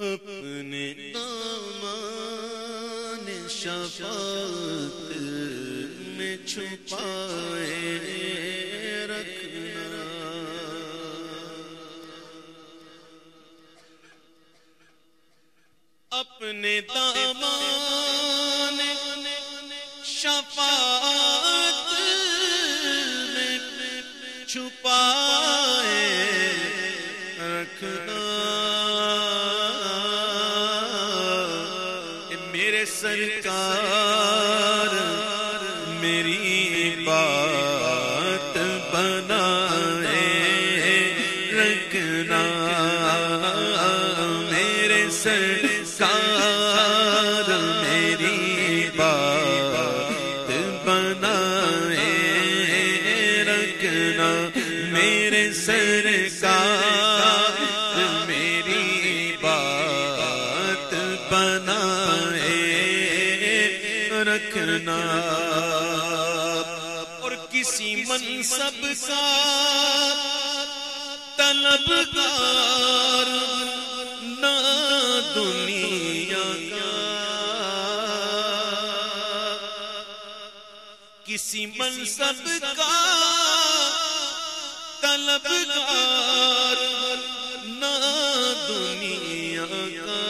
اپنے دامان شفاعت میں چھپائے رکھنا، اپنے دامان شفاعت میں چھپائے رکھنا، میرے سرکار میری بات بنائے رکھنا، میرے سرکار میری بات بنائے رکھنا، میرے سرکار میری بات بنائے رکھنا، اور کسی منصب کا طلبگار نہ دنیا کا، کسی منصب کا طلبگار نہ دنیا کا،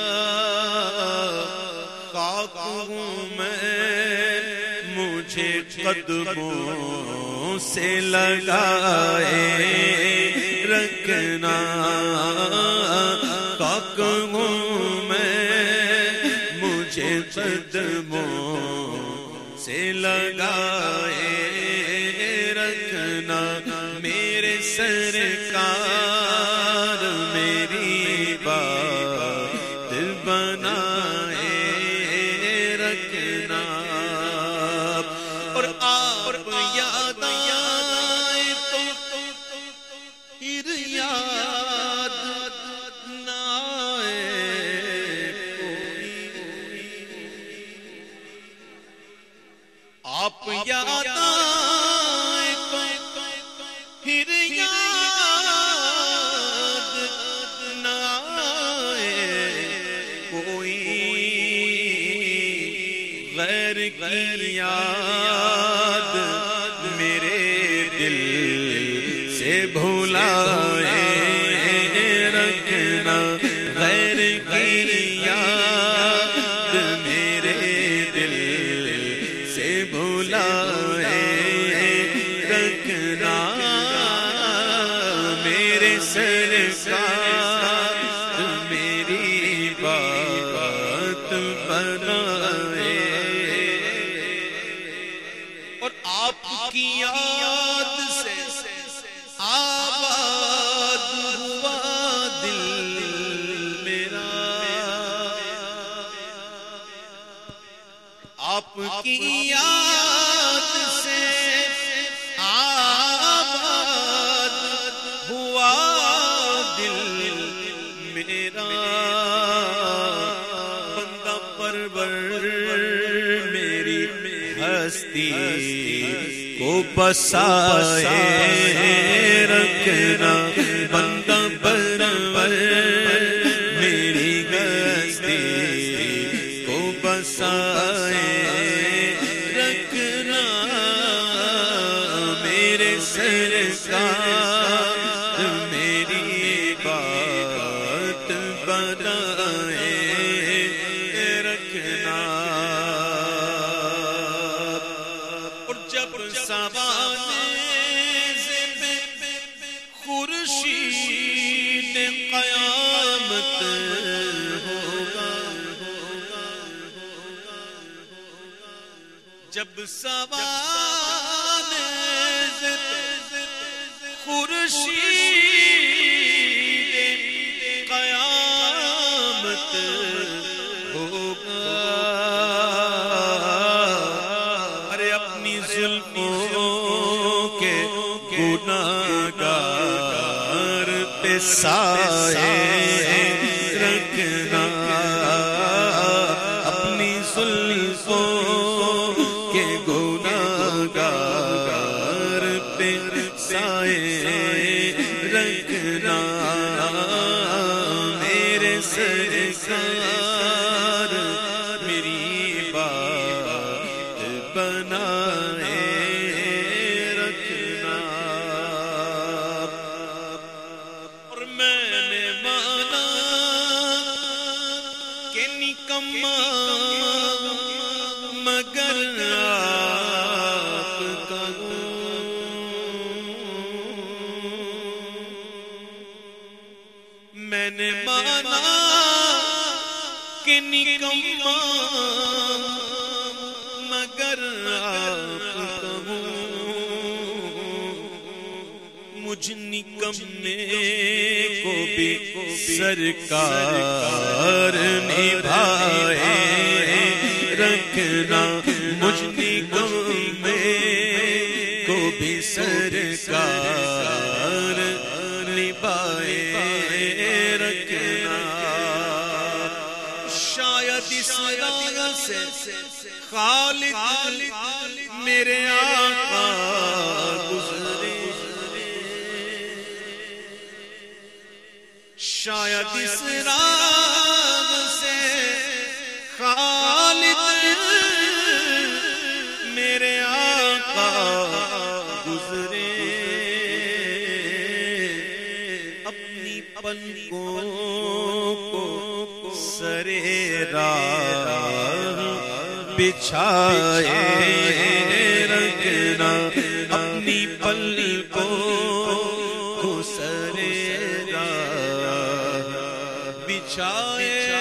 خاک ہوں میں مجھے قدموں سے لگائے رکھنا، خاک ہوں میں مجھے قدموں سے لگائے رکھنا، میرے سرکار میری بات بنائے رکھنا، اور آپ یاد آئے تو پھر یاد نہ آئے کوئی، آپ یاد آئے تو پھر یاد نہ آئے کوئی، غیر کی یاد میرے دل سے بھلائے رکھنا، غیر کی یاد میرے دل سے بھلائے رکھنا، میرے سرکار میری بات بنائے، اور آپ کی یاد سے آباد ہوا دل میرا، آپ کی یاد سے آباد ہوا دل میرا، بندہ پرور میری ہستی کو بسائے رکھنا، بندہ پرور میری ہستی کو بسائے رکھنا، میرے سرکار میری بات بنائے رکھنا، اور جب سوانح خورشید قیامت ہوگا، جب سوانح خورشید قیامت ہوگا، ارے اپنی زلفوں کے گناہگار پہ سایہ رکھنا، اپنی زلفوں کے گناہگار پہ سایہ رکھنا، میرے سرکار میری بات بنائے رکھنا. اور میں نے مانا کہ نکما مگر آپ کا ہوں. میں نے مانا کہ نکما مگر آپ کا ہوں. مجھ نکمے کو بھی سرکار نبھائے رکھنا. مجھ نکمے کو بھی سرکار نبھائے رکھنا. شاید اس راہ سے خالق میرے آقا گزرے. شاید اس راہ سے خالق میرے آقا گزرے. اپنی پلکوں کو سرے راہ بچھائے رکھنا. اپنی پلکوں کو سرے راہ بچھائے